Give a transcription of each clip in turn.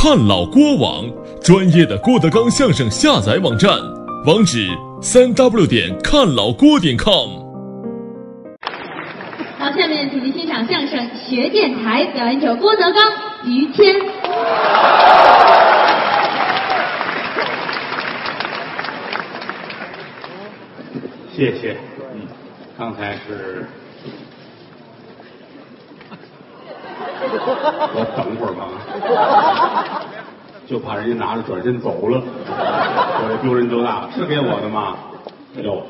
看老郭网，专业的郭德纲相声下载网站，网址3w看老郭.com。 好，下面请您欣赏相声《学电台》，表演者郭德纲、于天。 谢谢。刚才是我等会儿吧，就怕人家拿着转身走了，我这丢人丢大了。是给我的吗？有。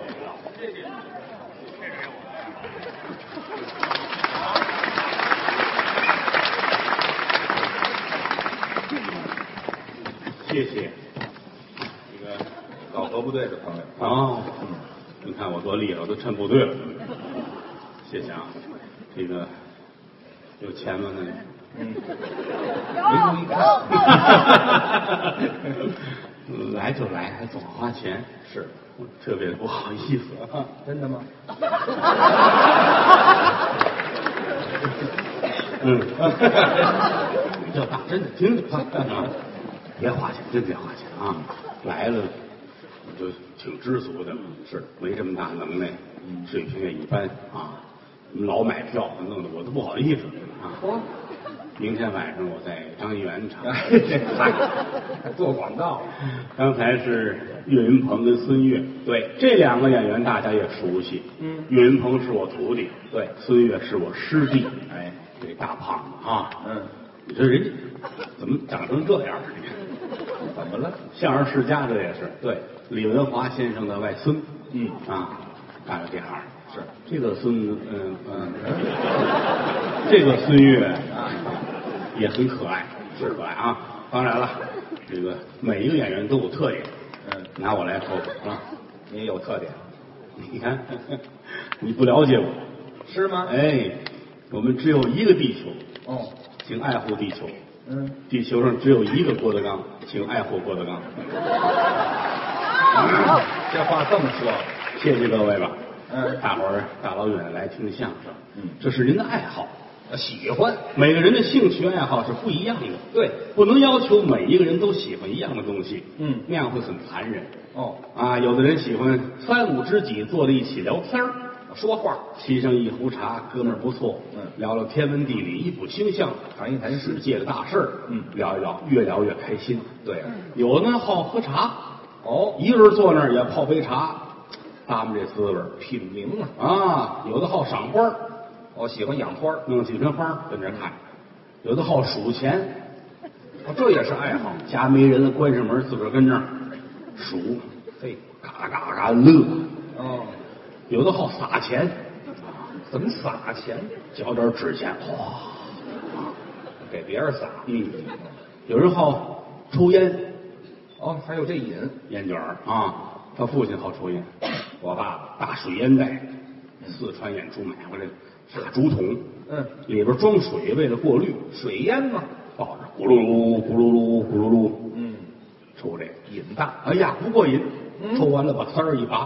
谢谢。这个老河部队的朋友哦，你看我多厉害，我都趁部队了。谢谢啊，这个有钱吗？那没注意看。 来就来，还总花钱， 是我特别不好意思啊。 真的吗？ 你叫大，真的听着啊，别花钱，真别花钱啊！来了我就挺知足的，是没这么大能耐，水平也一般啊。老买票，弄得我都不好意思啊。明天晚上我在张一元场， 做广告。 刚才是岳云鹏跟孙越，对，这两个演员大家也熟悉。岳云鹏是我徒弟， 对， 孙越是我师弟。 哎， 这大胖子啊，你说人家怎么长成这样？你看， 怎么了？ 相声世家这也是， 对， 李文华先生的外孙。干了这行。是这个孙，这个孙越也很可爱，是可爱啊。当然了，这个每一个演员都有特点。拿我来说啊， 你也有特点。 你看，你不了解我， 是吗？ 哎，我们只有一个地球， 哦， 请爱护地球。地球上只有一个郭德纲，请爱护郭德纲。 这话这么说， 谢谢各位吧。大伙儿大老远来听相声，这是您的爱好， 喜欢。 每个人的兴趣爱好是不一样的， 对， 不能要求每一个人都喜欢一样的东西，那样会很残忍。有的人喜欢3、5知己坐在一起聊天说话，沏上一壶茶，哥们儿不错，聊聊天文地理，一卜星象，谈一谈世界的大事儿，聊一聊，越聊越开心。对，有的呢好喝茶，一个人坐那儿也泡杯茶。他们这滋味品茗有的好赏花喜欢养花， 弄几盆花跟这看；有的好数钱， 这也是爱好。 家没人了，关上门自个儿跟那儿数， 嘿， 嘎嘎嘎乐。有的好撒钱， 怎么撒钱？ 交点纸钱，哗， 给别人撒。 有人好抽烟， 还有这瘾， 烟卷他父亲好抽烟，我爸爸大水烟袋，四川演出买回来大竹筒，里边装水，为了过滤水烟嘛， 抱着咕噜噜咕噜噜咕噜噜，抽这瘾大。 哎呀，不过瘾，抽完了把塞儿一拔，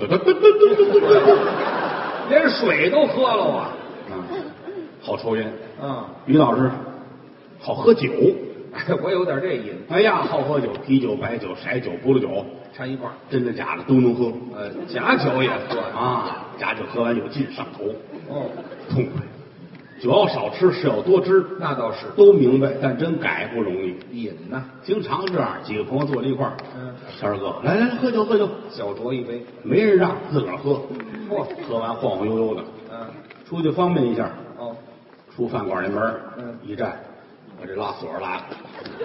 连水都喝了啊！ 好抽烟于于老师好喝酒， 我有点这瘾。 哎呀，好喝酒，啤酒、白酒、色酒、葡萄酒掺一块， 真的假的都能喝。 假酒也喝假酒喝完有劲，上头，痛快。酒要少吃，事要多知， 那倒是都明白，但真改不容易。 瘾呐， 经常这样，几个朋友坐在一块儿，谦儿哥，来喝酒， 小酌一杯， 没人让，自个儿喝，喝完晃晃悠悠的，出去方便一下，出饭馆那门一站，我这拉锁拉的，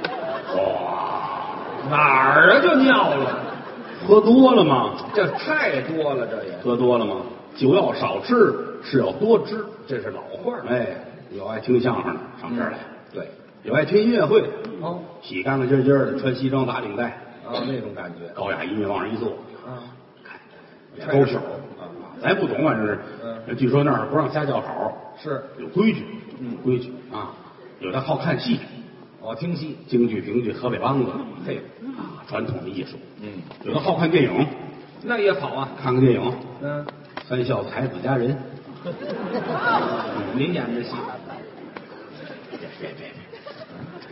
哪儿就尿了？ 喝多了吗？ 这太多了，这也喝多了吗？酒要少吃，事要多知， 这是老话。 有爱听相声的上这儿来， 对， 有爱听音乐会的，洗干干净净的，穿西装打领带， 那种感觉， 高雅音乐往上一坐，看高手咱不懂，反正是，据说那儿不让瞎叫好， 是有规矩，规矩有的好看戏， 听戏， 京剧、评剧、河北梆子，传统的艺术，有的好看电影， 那也好啊， 看看电影，三笑才子佳人， 您演的戏， 别，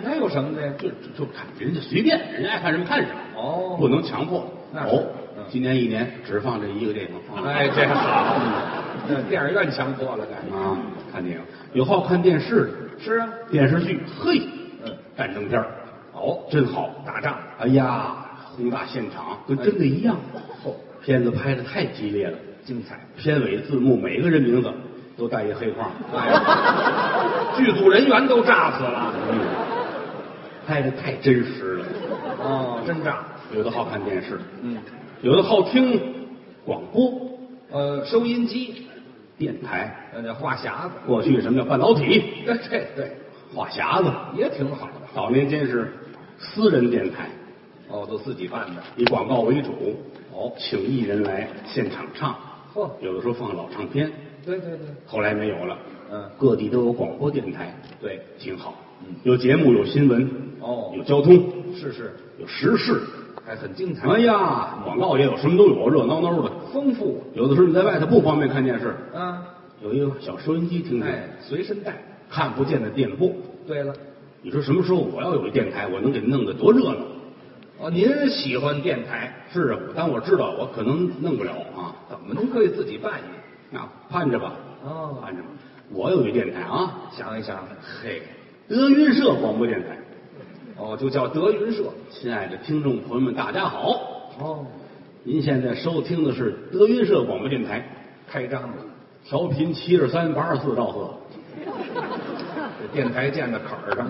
那有什么的呀？ 就看人家随便，人家爱看什么看什么。 哦， 不能强迫。 那今年一年只放这一个电影。 哎，这好，那电影院强迫了，该啊，看电影有好看电视的。 是啊， 电视剧，嘿，战争片哦， 真好， 打仗， 哎呀，宏大现场跟真的一样。片子拍的太激烈了， 精彩。 片尾字幕每个人名字都带一黑框， 剧组人员都炸死了。 拍的太真实了。 哦，真炸。 有的好看电视，有的好听广播， 收音机、 电台， 那话匣子。 过去什么叫半导体？ 对， 话匣子也挺好的。 早年间是私人电台， 都自己办的， 以广告为主。请艺人来现场唱，有的时候放老唱片。 对， 后来没有了。各地都有广播电台， 对， 挺好。有节目，有新闻，有交通， 是， 有时事， 还很精彩。 哎呀，广告也有，什么都有，热闹闹的， 丰富。 有的时候你在外头不方便看电视，有一个小收音机听听， 随身带， 看不见的电波。 对了， 你说什么时候我要有一电台，我能给弄得多热闹？ 您喜欢电台？ 是啊，但我知道我可能弄不了啊。 怎么能可以自己办一个？ 盼着吧。盼着吧。我有一电台啊， 想一想，嘿， 德云社广播电台。 就叫德云社。 亲爱的听众朋友们，大家好。您现在收听的是德云社广播电台， 开张了， 调频73 84兆赫。 这电台建在坎儿上。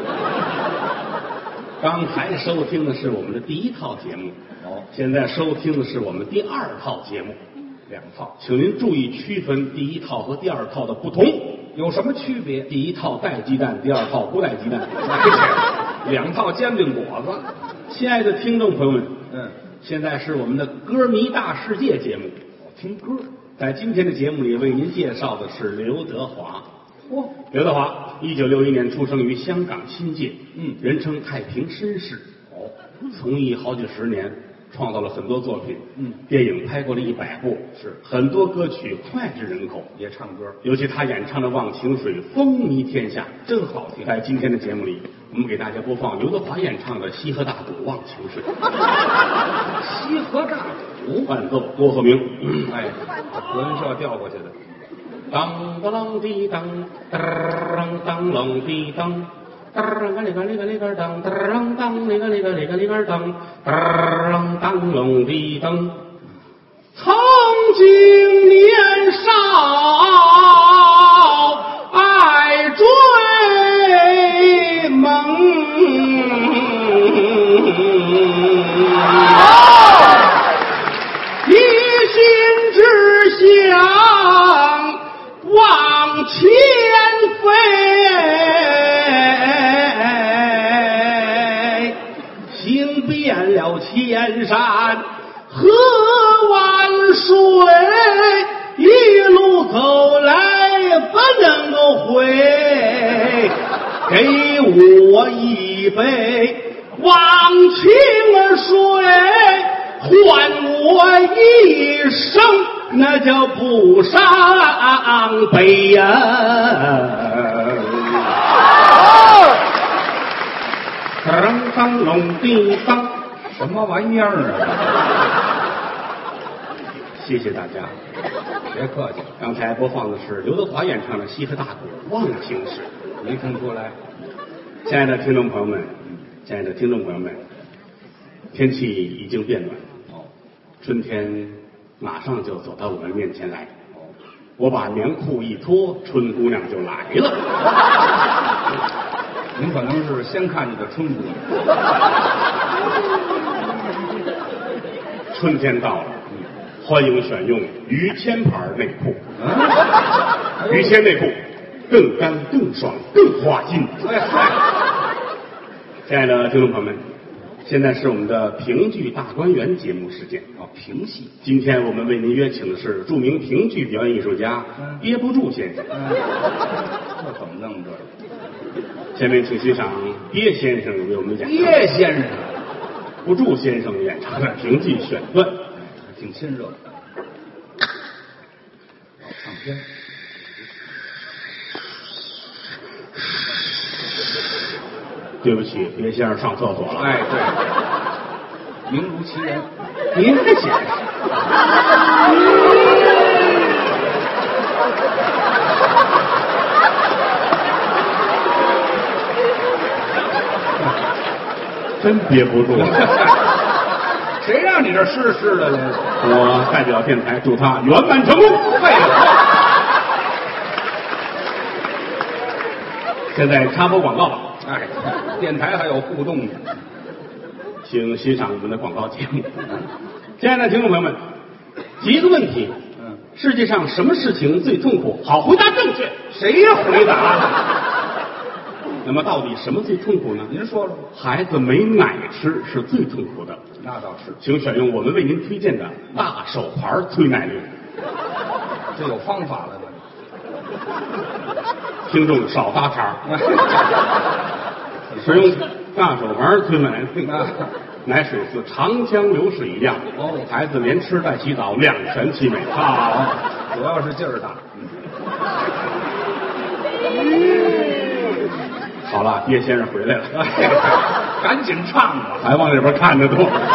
刚才收听的是我们的第一套节目，现在收听的是我们第二套节目，2套，请您注意区分第一套和第二套的不同。 有什么区别？ 第一套带鸡蛋，第二套不带鸡蛋。 2套煎饼果子。 亲爱的听众朋友们，现在是我们的歌迷大世界节目， 听歌。 在今天的节目里，为您介绍的是刘德华。刘德华1961年出生于香港新界，人称太平绅士。从艺好几十年，创造了很多作品。电影拍过了100部，是很多歌曲脍炙人口， 也唱歌。 尤其他演唱的《忘情水》风靡天下， 真好听。 在今天的节目里，我们给大家播放刘德华演唱的《西河大鼓忘情水》。 西河大鼓伴奏郭鹤鸣。 德云社调过去的。 当当啷滴当，当当啷滴当，当个哩个哩个哩个当，当当哩个哩个哩个哩个当，当当啷滴当。曾经年少爱追梦，一心只想往前飞，行遍了千山和万水，一路走来不能够回，给我一杯忘情水，换我一生那叫不伤悲呀！当当隆叮当， 什么玩意儿啊？ 谢谢大家， 别客气。 刚才播放的是刘德华演唱的《西河大鼓忘情水》， 没听出来。 亲爱的听众朋友们，亲爱的听众朋友们，天气已经变暖，春天马上就走到我们面前来。我把棉裤一脱，春姑娘就来了。 您可能是先看见的春姑娘。 春天到了，欢迎选用于谦牌内裤。于谦内裤更干、更爽、更花心。亲爱的听众朋友们，现在是我们的评剧大观园节目时间评戏。今天我们为您约请的是著名评剧表演艺术家憋不住先生。 这怎么弄这？ 下面请欣赏憋先生为我们演唱憋先生不住先生演唱的评剧选段， 挺亲热的。唱片。 对不起，别先生上厕所了。 哎，对，名如其人。 您这解释。真憋不住了。 谁让你这湿湿的呢？ 我代表电台祝他圆满成功。 废话。 现在插播广告吧。 哎，电台还有互动呢。 请欣赏我们的广告节目。亲爱的听众朋友们，几个问题。世界上什么事情最痛苦？好，回答正确。 谁回答了？ 那么到底什么最痛苦呢？ 您说说。 孩子没奶吃是最痛苦的。 那倒是。 请选用我们为您推荐的大手牌催奶令。 这有方法了吗？ 听众少搭茬。使用大手牌催奶令，奶水似长江流水一样。孩子连吃带洗澡，两全其美。好， 主要是劲儿大。 好了，叶先生回来了。 赶紧唱吧， 还往这边看着多。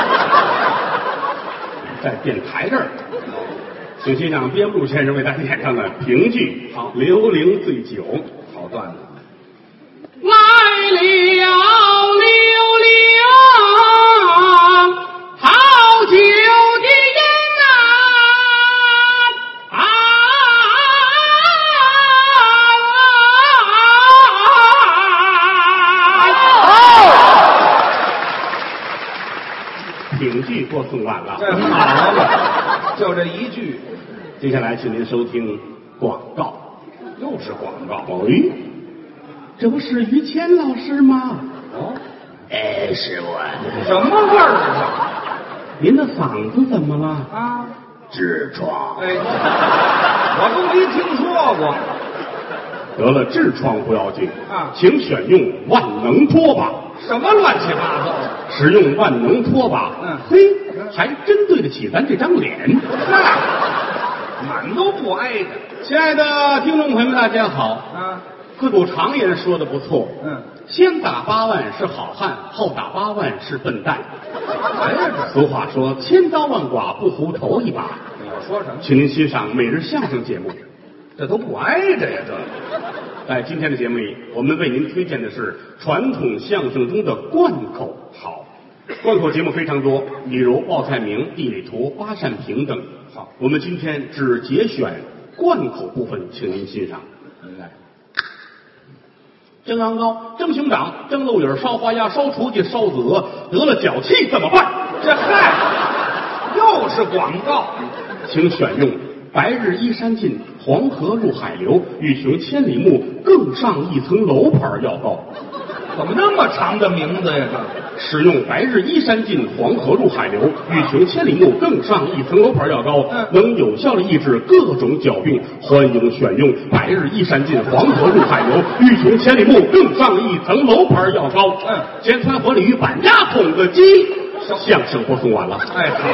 在电台这儿，请欣赏边路先生为大家演唱的评剧《刘伶醉酒》。 好段子。 来了刘伶，好酒的人啊！ 评剧播送完了， 这好了，就这一句。 接下来请您收听广告。 又是广告。 哎，这不是于谦老师吗？ 哦， 哎，是我。 什么味儿啊？ 您的嗓子怎么了？ 啊， 痔疮。 哎，我都没听说过。 得了痔疮不要紧啊，请选用万能拖把。 什么乱七八糟？ 使用万能拖把，嘿，还真对得起咱这张脸。 满都不挨着。 亲爱的听众朋友们，大家好啊！ 自古常言说的不错，先打8万是好汉，后打8万是笨蛋。俗话说，千刀万剐不糊头一把。 你要说什么？ 请您欣赏每日相声节目。 这都不挨着呀，这。 在今天的节目里，我们为您推荐的是传统相声中的贯口。好，贯口节目非常多，比如报菜名、地理图、八扇屏等。好，我们今天只节选贯口部分，请您欣赏。来，蒸羊羔、蒸熊掌、蒸漏眼、烧花鸭、烧雏鸡、烧子鹅，得了脚气怎么办？ 这嗨，又是广告， 请选用白日依山尽，黄河入海流，欲穷千里目，更上一层楼牌要高。 怎么那么长的名字呀？ 使用白日依山尽，黄河入海流，欲穷千里目，更上一层楼牌要高，能有效的抑制各种脚病。欢迎选用白日依山尽，黄河入海流，欲穷千里目，更上一层楼牌要高。咸川火鲤鱼板鸭筒子鸡，相声播送完了。 哎，好，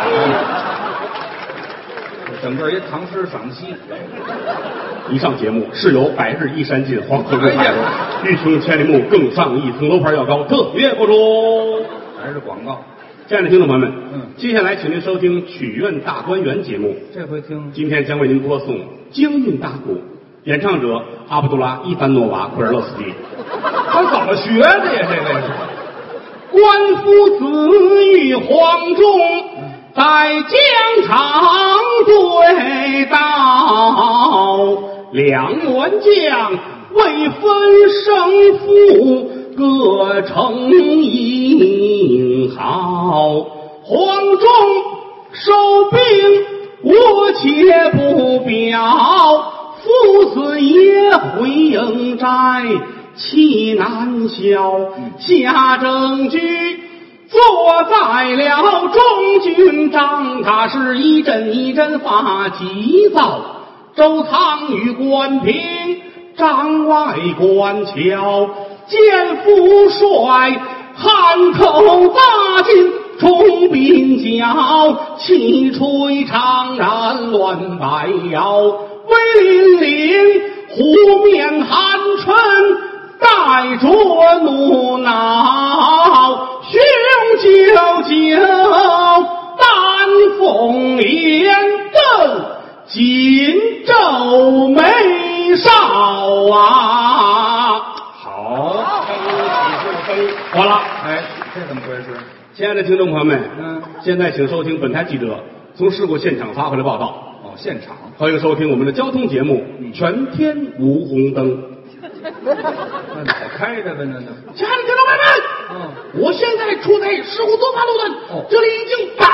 整个一唐诗赏析。 以上节目是由白日依山尽，黄河入海流，欲穷千里目，更上一层楼牌要高特约播出。 还是广告。 亲爱的听众朋友们，接下来请您收听曲苑大观园节目。 这回听， 今天将为您播送京韵大鼓，演唱者阿卜杜拉·伊凡诺瓦·库尔勒斯基。 他怎么学的呀？这位是官夫子与黄忠在疆场对道，两员将未分胜负，各成英豪。黄忠收兵，我且不表，父子也回营寨，气难消。下正局坐在了中军帐，他是一阵一阵发急躁。周仓与关平帐外观瞧，见父帅汉口大进，冲鬓角，气吹长髯乱摆摇，威凛凛，湖面寒沉， 带着怒恼雄赳赳，丹凤眼瞪紧皱眉梢啊！好，好了， 哎，这怎么回事？ 亲爱的听众朋友们，现在请收听本台记者从事故现场发回来报道。 哦，现场， 欢迎收听我们的交通节目《全天无红灯》。 那早开着呗，那亲爱的听众朋友们，我现在处在事故多发路段，这里已经绑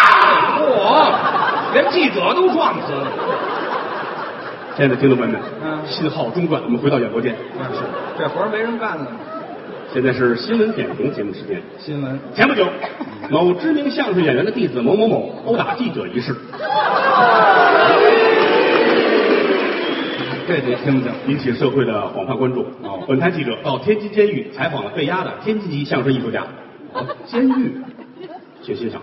了， 连记者都撞死了。 亲爱的听众朋友们，信号中断，我们回到演播间。 是，这活没人干了。 现在是新闻点评节目时间。 新闻前不久，某知名相声演员的弟子某某某殴打记者一事， 这得听听， 引起社会的广泛关注。本台记者到天津监狱采访了被押的天津籍相声艺术家。监狱，请欣赏。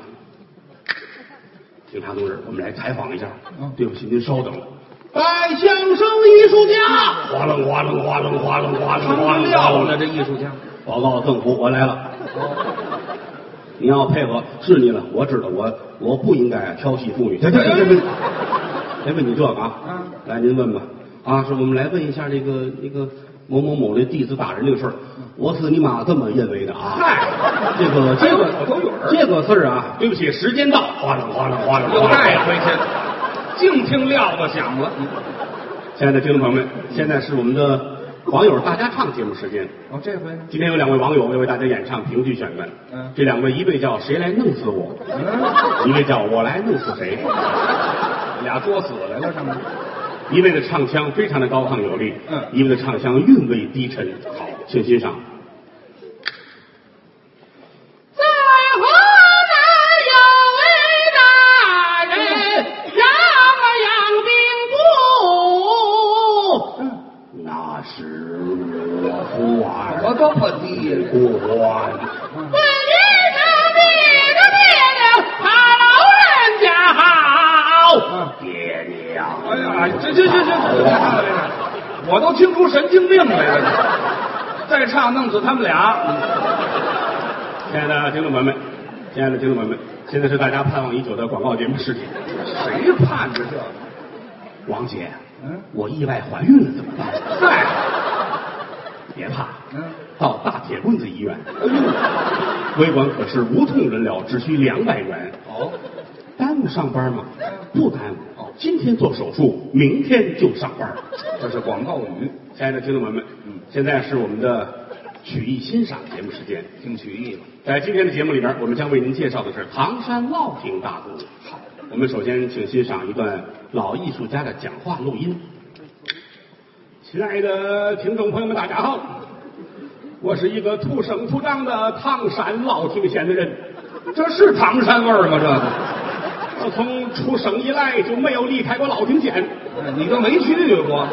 警察同志，我们来采访一下。对不起，您稍等。拜相声艺术家，哗楞哗楞哗楞哗楞哗楞哗楞哗楞的这艺术家。 报告政府，我来了。你要配合，是你了，我知道，我不应该调戏妇女。别问你这个啊！来，您问吧。是我们来问一下这个某某某的弟子打人这个事儿。我是你妈这么认为的啊？嗨，这个事儿啊，对不起，时间到，哗楞哗楞哗楞， 又带回去，净听撂子响了。 亲爱的听众朋友们，现在是我们的网友大家唱节目时间。 这回呢？ 今天有两位网友要为大家演唱评剧选段。这两位，一位叫谁来弄死我，一位叫我来弄死谁， 俩作死来了上面。 一位的唱腔非常的高亢有力，一位的唱腔韵味低沉。好，请欣赏。 在河南有位大人，养兵部， 那是我父啊， 我这么低官。 问你这爹娘，他老人家好。 爹娘， 哎呀，这，我都听出神经病来了。再唱弄死他们俩。 亲爱的听众朋友们，现在是大家盼望已久的广告节目时间。 谁盼着这个？ 王姐，我意外怀孕了怎么办？ 嗨， 别怕，到大铁棍子医院，微管可是无痛人疗，只需200元。耽误上班吗？不耽误。今天做手术，明天就上班。 这是广告语。 亲爱的听众朋友们，现在是我们的曲艺欣赏节目时间， 听曲艺吧。 在今天的节目里边，我们将为您介绍的是唐山烙亭大鼓。好，我们首先请欣赏一段老艺术家的讲话录音。亲爱的听众朋友们，大家好，我是一个土生土长的唐山烙亭县的人。 这是唐山味儿吗？这个我从出生以来就没有离开过烙亭县。 你都没去过。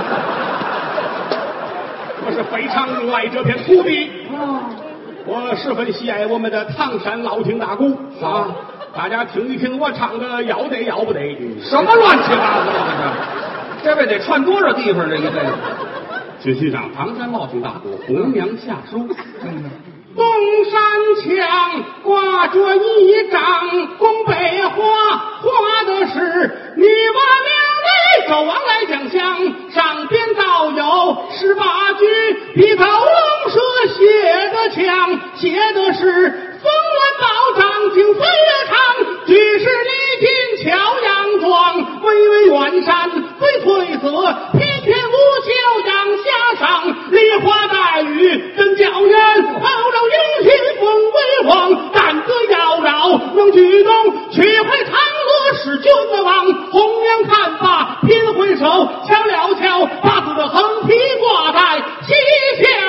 我是非常热爱这片土地。我十分喜爱我们的唐山烙亭大鼓啊！大家听一听我唱的要得要不得？ 什么乱七八糟的？这位得串多少地方？这一辈子。 请欣赏唐山烙亭大鼓《红娘下书》。 东山墙挂着一张宫碑画，画的是女娲娘娘走往来将相，上边倒有18句披头龙蛇写的墙，写的是风乱暴涨景飞跃长，举世礼品乔洋装，巍巍远山飞褪色，翩翩舞袖阳下上，梨花带雨真叫人浩然英气风辉煌，胆子妖娆能举动，取回长乐使君王，红娘看罢拼回手，敲了敲把子的横批挂在旗下。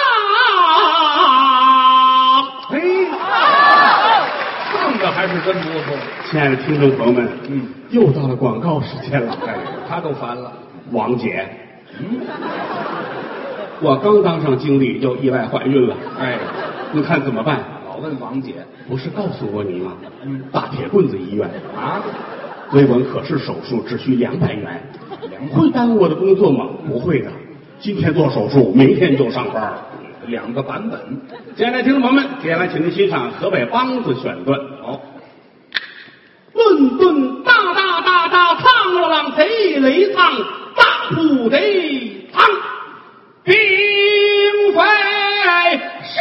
唱的还是真不错。 亲爱的听众朋友们，又到了广告时间了。 他都烦了。 王姐，我刚当上经理，又意外怀孕了。你看怎么办？ 老问王姐， 不是告诉过你吗？大铁棍子医院啊， 微管可视手术只需200元。会耽误我的工作吗？不会的。 今天做手术，明天就上班。 两个版本。 接下来，听众朋友们，接下来请您欣赏河北梆子选段。 好， 论顿大大大大唱了浪贼雷唱大铺贼唱，并非是。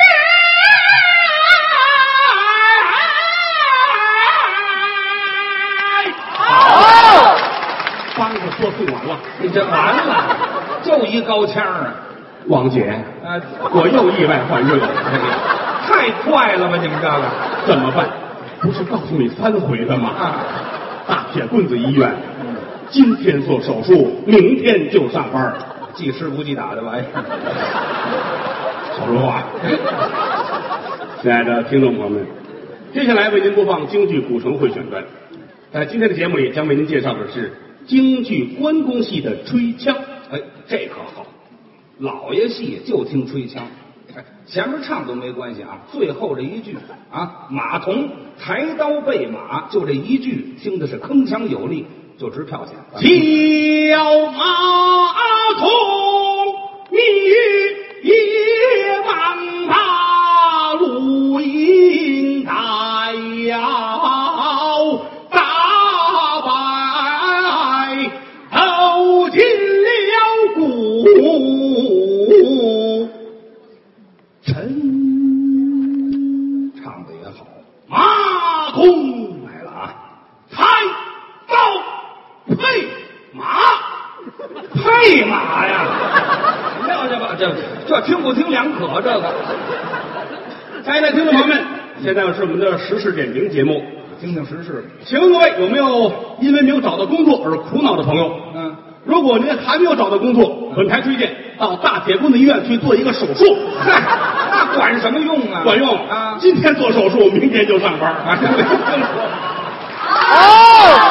梆子说顺完了， 你这完了，就一高腔啊！ 王姐，我又意外怀孕了， 太快了吧？你们这个怎么办？不是告诉你3回了吗？大铁棍子医院，今天做手术，明天就上班， 记吃不记打的玩意儿。 少说话。亲爱的听众朋友们，接下来为您播放京剧古城会选段。在今天的节目里，将为您介绍的是京剧关公戏的吹腔。 哎，这可好，老爷戏就听吹腔。前面唱都没关系啊，最后这一句啊，马童抬刀备马，就这一句听的是铿锵有力，就值票钱。 叫马童，你往他录音带呀，大摆走进了古城。 唱的也好， 马童来了啊！抬刀配马呀！ 要去吧，这听不听两可这个。 亲爱的听众朋友们，现在是我们的时事点评节目， 听听时事。 请问各位有没有因为没有找到工作而苦恼的朋友？如果您还没有找到工作，本台推荐到大铁棍子医院去做一个手术。 嗨，那管什么用啊？ 管用啊！ 今天做手术，明天就上班。 啊，真没听说。 哦。